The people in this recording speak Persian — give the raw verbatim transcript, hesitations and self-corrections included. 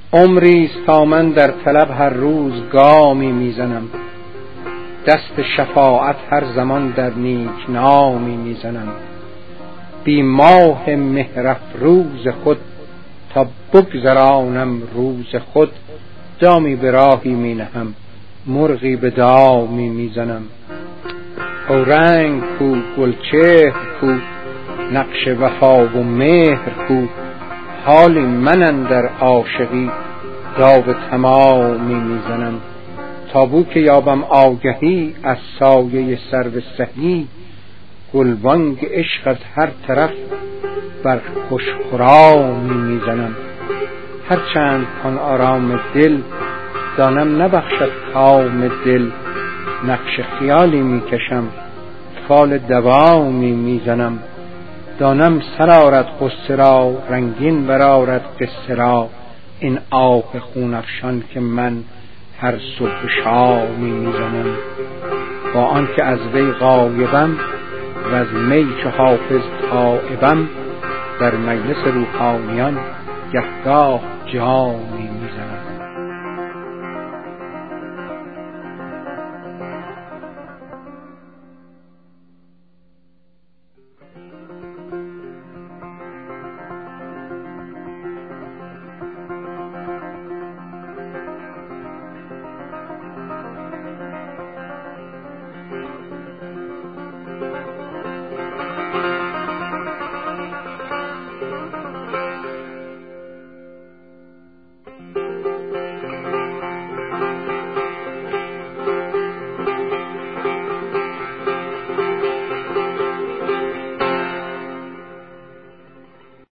عمری است تا من در طلب هر روز گامی میزنم، دست شفاعت هر زمان در نیک نامی میزنم. بی ماه مهر افروز خود تا بگذرانم روز خود، دامی به راهی می نهم مرغی به دامی میزنم. اورنگ کو گلچهر کو نقش وفا و مهر کو، حالی من اندر عاشقی داو تمامی میزنم. تابو که یابم آگهی از سایه سرو سهی، گلبانگ عشق از هر طرف بر خوش خرامی میزنم. هرچند کن آرام دل دانم نبخشد کام دل، نقش خیالی میکشم فال دوامی میزنم. دانم سر آرد غصه را رنگین برآرد قصه را، این آه خون افشان که من هر صبح شامی میزنم. با آن که از وی غایبم و از می چو حافظ تائبم، در مجلس روحانیان گهگاه جامی